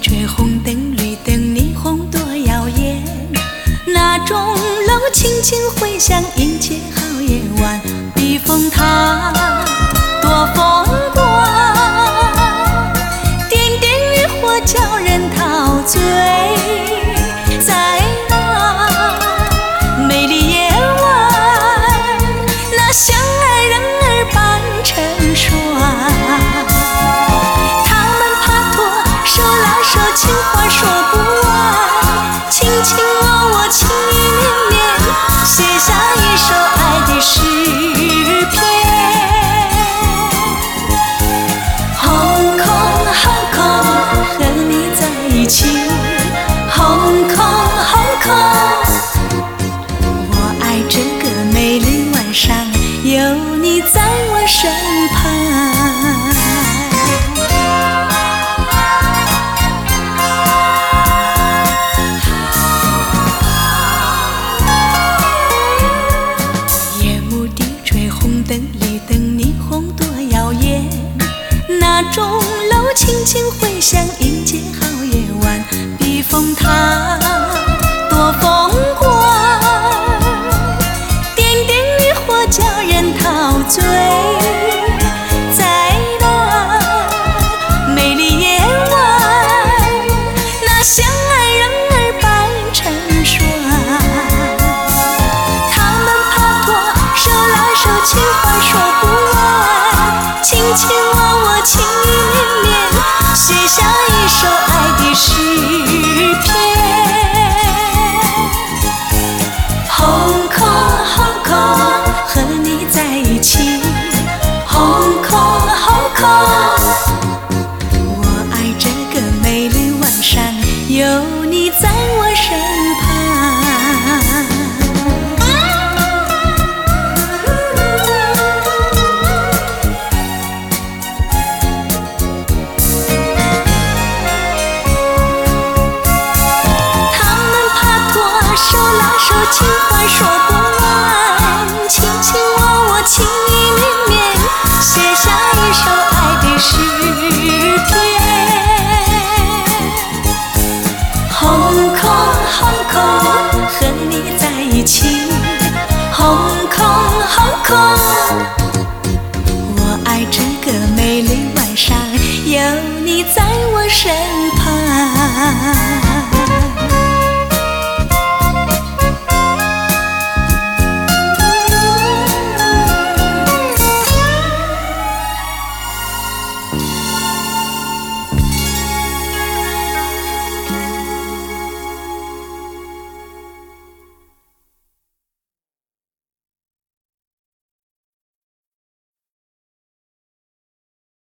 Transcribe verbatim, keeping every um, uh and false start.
追，红灯绿灯霓虹多耀眼，那钟楼轻轻回响，迎接好夜晚。避风塘多风光，点点渔火叫人陶醉。在那美丽夜晚，那相爱人儿伴成双。他们爬坡手拉手，情话说不完，卿卿我我，情意绵绵，写下一首爱的诗篇。红空红空，和你在一起，红空红空，我爱这个美丽晚上，有你在我身旁。红灯绿灯霓虹多耀眼，那钟楼轻轻回响，迎接好夜晚。避风塘多风光，点点渔火叫人陶醉。在那美丽夜晚，那相爱人儿伴成双。情话说不完，卿卿我我，情意绵绵，写下一首爱的诗篇。